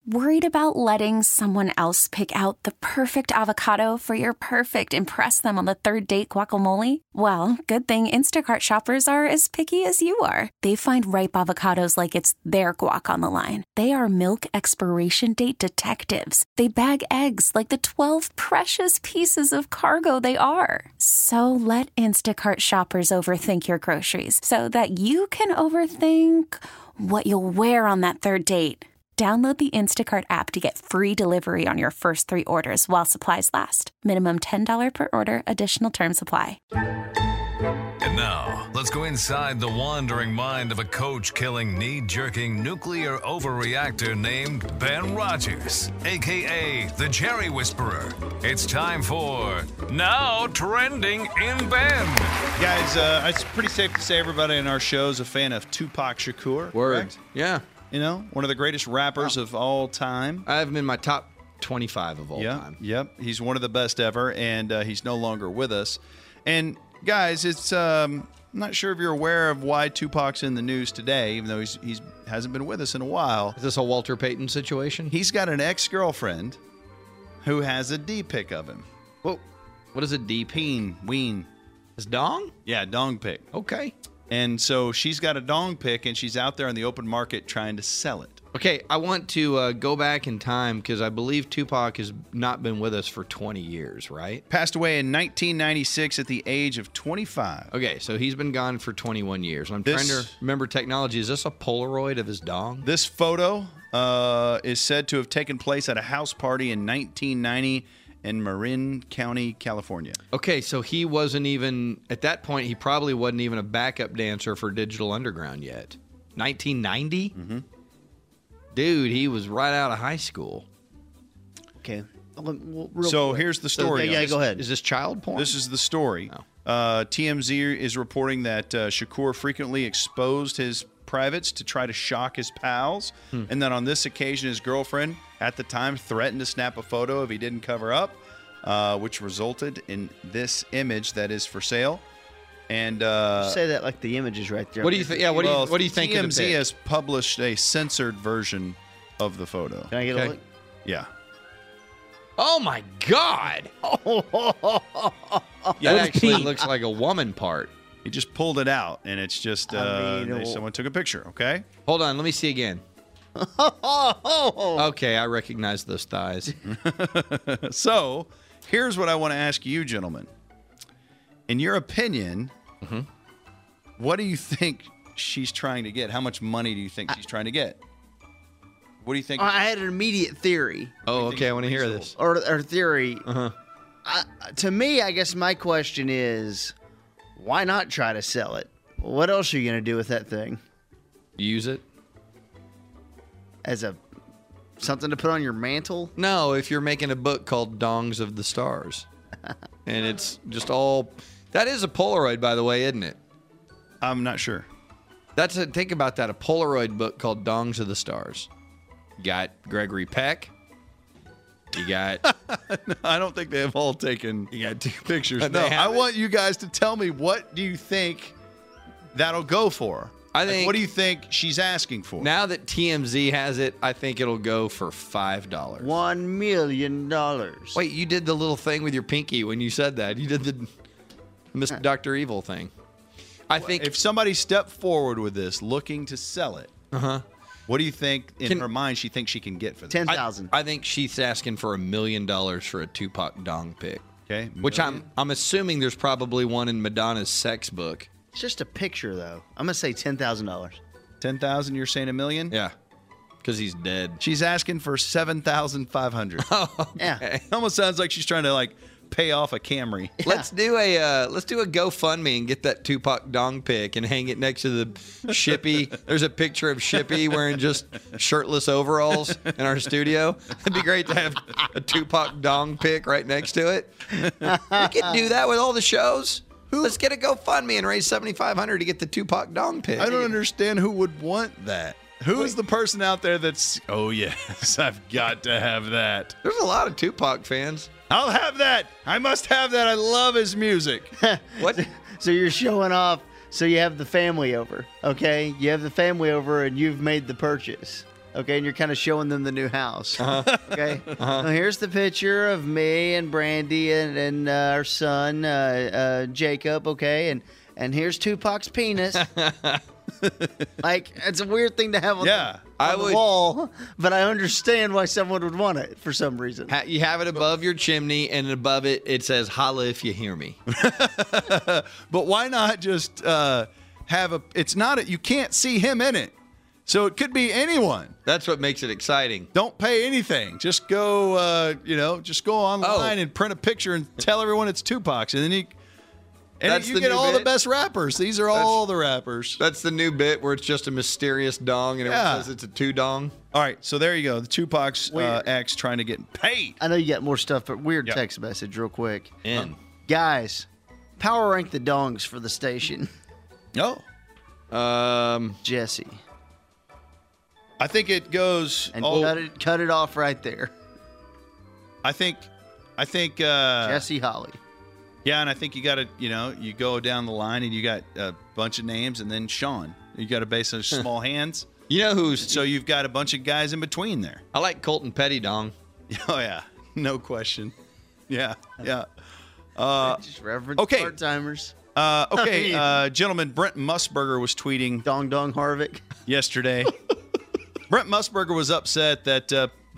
Worried about letting someone else pick out the perfect avocado for your perfect impress them on the third date guacamole? Well, good thing Instacart shoppers are as picky as you are. They find ripe avocados like it's their guac on the line. They are milk expiration date detectives. They bag eggs like the 12 precious pieces of cargo they are. So let Instacart shoppers overthink your groceries so that you can overthink what you'll wear on that third date. Download the Instacart app to get free delivery on your first 3 orders while supplies last. Minimum $10 per order. Additional terms apply. And now, let's go inside the wandering mind of a coach-killing, knee-jerking, nuclear overreactor named Ben Rogers, a.k.a. the Jerry Whisperer. It's time for Now Trending in Ben. Guys, it's pretty safe to say everybody in our show is a fan of Tupac Shakur. Word. Correct? Yeah. You know, one of the greatest rappers of all time. I have him in my top 25 of all time. Yep. He's one of the best ever, and he's no longer with us. And guys, it's I'm not sure if you're aware of why Tupac's in the news today, even though he's hasn't been with us in a while. Is this a Walter Payton situation? He's got an ex-girlfriend who has a D pic of him. Whoa. What is a D pic? Ween. His dong? Yeah, dong pic. Okay. And so she's got a dong pic, and she's out there in the open market trying to sell it. Okay, I want to go back in time because I believe Tupac has not been with us for 20 years, right? Passed away in 1996 at the age of 25. Okay, so he's been gone for 21 years. I'm trying to remember technology. Is this a Polaroid of his dong? This photo is said to have taken place at a house party in 1990 in Marin County, California. Okay, so he wasn't even, at that point, he probably wasn't even a backup dancer for Digital Underground yet. 1990? Mm-hmm. Dude, he was right out of high school. Okay. So here's the story. Yeah, go ahead. Is this child porn? This is the story. Oh. TMZ is reporting that Shakur frequently exposed his privates to try to shock his pals, and that on this occasion his girlfriend at the time threatened to snap a photo if he didn't cover up, which resulted in this image that is for sale. And say that like the image is right there. What do you think? Yeah, what do you think? TMZ of the pic? has published a censored version of the photo. Can I get a look? Yeah. Oh my God! Yeah, That actually looks like a woman part. He just pulled it out, and it's just someone took a picture. Okay. Hold on, let me see again. Okay, I recognize those thighs. So, here's what I want to ask you, gentlemen. In your opinion, what do you think she's trying to get? How much money do you think she's trying to get? What do you think? I had an immediate theory. Oh, okay, I want to hear this. Or theory. Uh-huh. To me, I guess my question is, why not try to sell it? What else are you going to do with that thing? Use it? As something to put on your mantle? No, if you're making a book called Dongs of the Stars. And it's just all... That is a Polaroid, by the way, isn't it? I'm not sure. Think about that, a Polaroid book called Dongs of the Stars. You got Gregory Peck. You got... I don't think they have all taken You got two pictures. They No, I haven't? want you guys to tell me, what do you think that'll go for? I think... What do you think she's asking for? Now that TMZ has it, I think it'll go for $5. $1 million. Wait, you did the little thing with your pinky when you said that. You did the Mr. Dr. Evil thing. I think... If somebody stepped forward with this looking to sell it, what do you think in her mind she thinks she can get for this? $10,000. I think she's asking for $1 million for a Tupac dong pic. Okay. Which I'm assuming there's probably one in Madonna's sex book. It's just a picture, though. I'm going to say $10,000. 10,000, you're saying $1 million? Yeah. Because he's dead. She's asking for 7,500. Yeah. Almost sounds like she's trying to pay off a Camry. Let's do a GoFundMe and get that Tupac dong pic and hang it next to the Shippy. There's a picture of Shippy wearing just shirtless overalls in our studio. It'd be great to have a Tupac dong pic right next to it. We could do that with all the shows. Let's get a GoFundMe and raise $7,500 to get the Tupac dong pic. I don't understand who would want that. Who is the person out there that's, oh, yes, I've got to have that. There's a lot of Tupac fans. I'll have that. I must have that. I love his music. What? So you're showing off. So you have the family over, okay? You have the family over and you've made the purchase. Okay, and you're kind of showing them the new house. Okay, Well, here's the picture of me and Brandy and our son Jacob. Okay, and here's Tupac's penis. Like, it's a weird thing to have on, Yeah. the wall, but I understand why someone would want it for some reason. You have it above your chimney, and above it, it says, "Holla if you hear me." But why not just have a? It's not. You can't see him in it, so it could be anyone. That's what makes it exciting. Don't pay anything. Just go. Just go online Oh. and print a picture and tell everyone it's Tupac's, and then you That's the get new all the bit? best rappers. These are all the rappers. That's the new bit where it's just a mysterious dong, and everyone says it's a two dong. All right, so there you go. The Tupac's Weird. ex trying to get paid. I know you got more stuff, but weird Yep. text message real quick. In. Guys, power rank the dongs for the station. No, Jesse. I think it goes. And cut it off right there. I think. Jesse Holly. Yeah, and I think you got to, you go down the line and you got a bunch of names, and then Sean. You got to base on small hands. You know who's? So you've got a bunch of guys in between there. I like Colton Petty dong. Oh yeah, no question. Yeah. Just reverend okay. part-timers. Okay, gentlemen, Brent Musburger was tweeting Dong Harvick. yesterday. Brent Musburger was upset that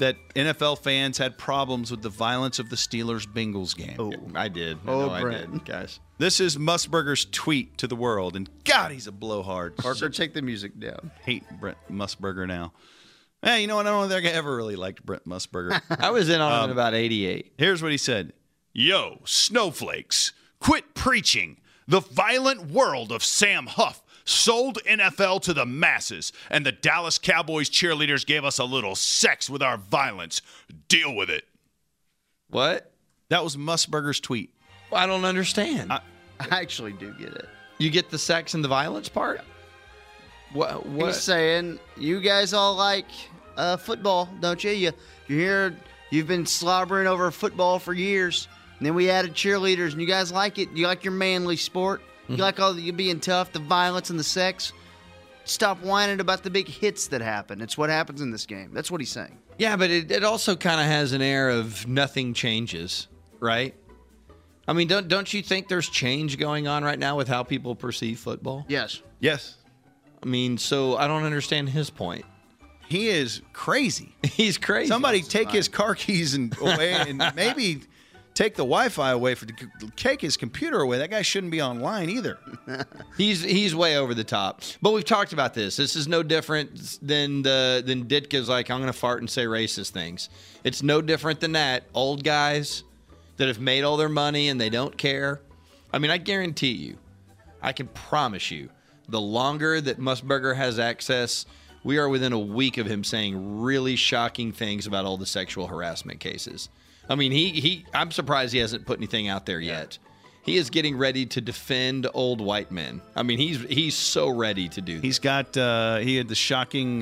NFL fans had problems with the violence of the Steelers-Bengals game. Oh, I did. I Oh, know I Brent. did, guys. This is Musburger's tweet to the world, and God, he's a blowhard. Parker, take the music down. Hate Brent Musburger now. Hey, you know what? I don't think I ever really liked Brent Musburger. I was in on it in about 88. Here's what he said. Yo, snowflakes, quit preaching. The violent world of Sam Huff sold NFL to the masses, and the Dallas Cowboys cheerleaders gave us a little sex with our violence. Deal with it. What? That was Musburger's tweet. Well, I don't understand. I actually do get it. You get the sex and the violence part? What? He's saying, you guys all like football, don't you? You've been slobbering over football for years. And then we added cheerleaders, and you guys like it. You like your manly sport. You like all you being tough, the violence and the sex. Stop whining about the big hits that happen. It's what happens in this game. That's what he's saying. Yeah, but it also kind of has an air of nothing changes, right? I mean, don't you think there's change going on right now with how people perceive football? Yes. Yes. I mean, so I don't understand his point. He is crazy. He's crazy. Somebody take his car keys away and maybe take the Wi-Fi away, take his computer away. That guy shouldn't be online either. He's way over the top. But we've talked about this. This is no different than Ditka's like, I'm going to fart and say racist things. It's no different than that. Old guys that have made all their money and they don't care. I mean, I guarantee you, I can promise you, the longer that Musburger has access, we are within a week of him saying really shocking things about all the sexual harassment cases. I mean, I'm surprised he hasn't put anything out there yet. He is getting ready to defend old white men. I mean, he's so ready to do that. He's got he had the shocking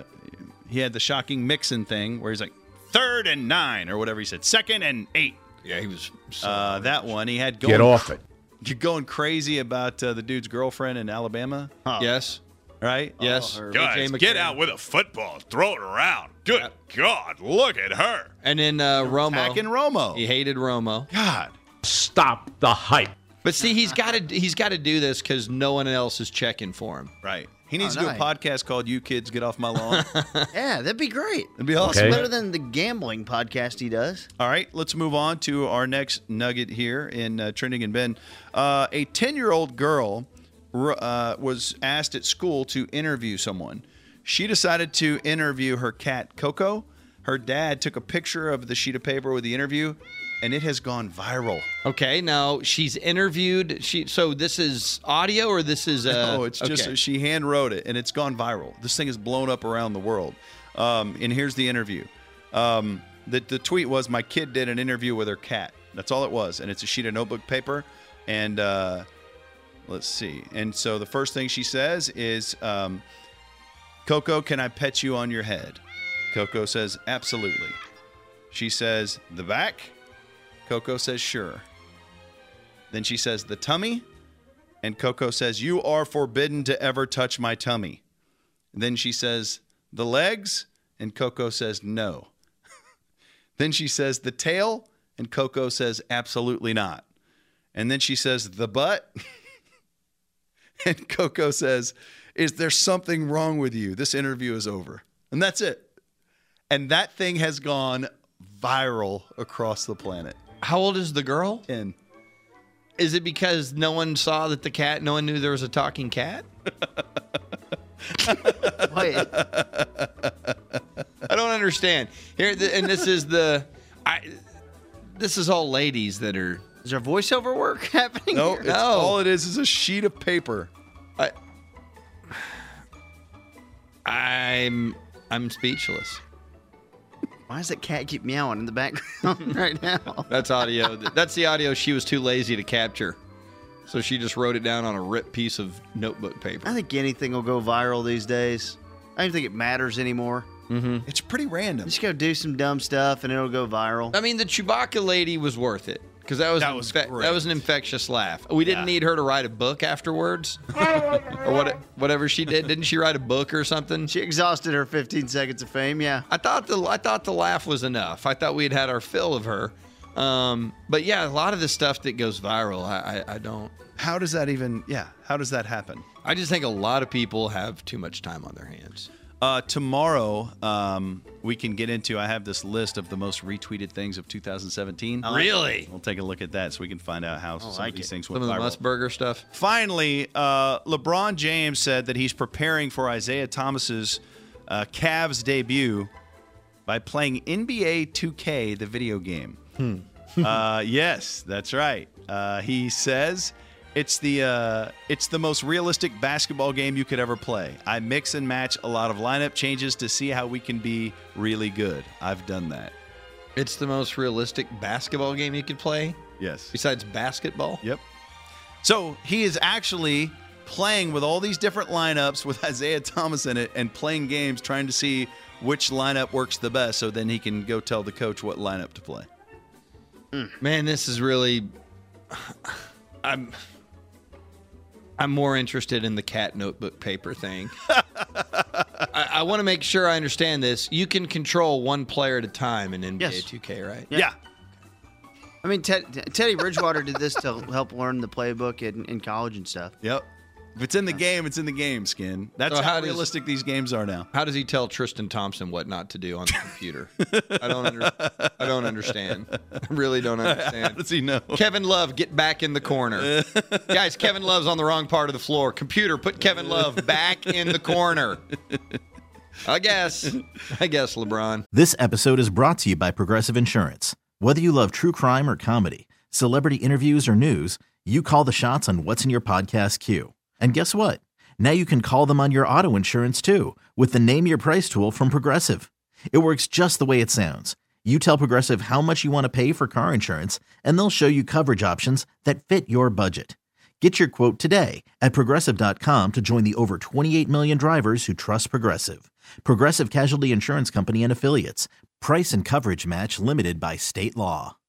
Mixon thing where he's like 3rd and 9 or whatever he said, 2nd and 8. Yeah, he was That one he had Get off it. You're going crazy about the dude's girlfriend in Alabama, Yes. right? Yes. Guys, get out with a football, throw it around. Good God, look at her. And then Romo. Attacking Romo. He hated Romo. God. Stop the hype. But see, he's got to do this because no one else is checking for him. Right. He needs to do a nice. podcast called "You Kids Get Off My Lawn." Yeah, that'd be great. It'd be awesome. Okay. It's better than the gambling podcast he does. All right, let's move on to our next nugget here in Trending and Ben. A 10-year-old girl was asked at school to interview someone. She decided to interview her cat, Coco. Her dad took a picture of the sheet of paper with the interview, and it has gone viral. Okay, now she's interviewed. So this is audio or this is No, it's just okay. she hand wrote it, and it's gone viral. This thing is blown up around the world. And here's the interview. The tweet was, "My kid did an interview with her cat." That's all it was, and it's a sheet of notebook paper. And let's see. And so the first thing she says is, "Coco, can I pet you on your head?" Coco says, "Absolutely." She says, "The back?" Coco says, "Sure." Then she says, "The tummy?" And Coco says, "You are forbidden to ever touch my tummy." Then she says, "The legs?" And Coco says no. Then she says the tail, and Coco says absolutely not. And then she says the butt, and Coco says, is there something wrong with you? This interview is over. And that's it. And that thing has gone viral across the planet. How old is the girl? 10. Is it because no one saw that no one knew there was a talking cat? Wait. I don't understand. Here, and this is this is all ladies that are. Is there voiceover work happening? No, here? it's, all it is a sheet of paper. I'm speechless. Why does that cat keep meowing in the background right now? That's audio. That's the audio she was too lazy to capture. So she just wrote it down on a ripped piece of notebook paper. I think anything will go viral these days. I don't think it matters anymore. It's pretty random. Just go do some dumb stuff and it'll go viral. I mean, the Chewbacca lady was worth it because that was great. that was an infectious laugh. We didn't need her to write a book afterwards, or whatever she did. Didn't she write a book or something? She exhausted her 15 seconds of fame, yeah. I thought the laugh was enough. I thought we'd had our fill of her. But yeah, a lot of the stuff that goes viral, I don't. How does that even? Yeah. How does that happen? I just think a lot of people have too much time on their hands. Tomorrow, we can get into. I have this list of the most retweeted things of 2017. Really? We'll take a look at that so we can find out how some of these things went Some of the viral. Musburger stuff. Finally, LeBron James said that he's preparing for Isaiah Thomas's Cavs debut by playing NBA 2K, the video game. Yes, that's right. He says it's the most realistic basketball game you could ever play. I mix and match a lot of lineup changes to see how we can be really good. I've done that. It's the most realistic basketball game you could play, Yes. besides basketball. Yep. So he is actually playing with all these different lineups with Isaiah Thomas in it and playing games trying to see which lineup works the best so then he can go tell the coach what lineup to play. Man, this is really. I'm more interested in the cat notebook paper thing. I want to make sure I understand this. You can control one player at a time in NBA Yes. 2K, right? Yeah. I mean, Teddy Bridgewater did this to help learn the playbook in college and stuff. Yep. If it's in the game, it's in the game, Skin. That's So how how does- realistic these games are now. How does he tell Tristan Thompson what not to do on the computer? I don't understand. I really don't How understand. does he know? Kevin Love, get back in the corner. Guys, Kevin Love's on the wrong part of the floor. Computer, put Kevin Love back in the corner. I guess, LeBron. This episode is brought to you by Progressive Insurance. Whether you love true crime or comedy, celebrity interviews or news, you call the shots on what's in your podcast queue. And guess what? Now you can call them on your auto insurance too with the Name Your Price tool from Progressive. It works just the way it sounds. You tell Progressive how much you want to pay for car insurance, and they'll show you coverage options that fit your budget. Get your quote today at Progressive.com to join the over 28 million drivers who trust Progressive. Progressive Casualty Insurance Company and Affiliates. Price and coverage match limited by state law.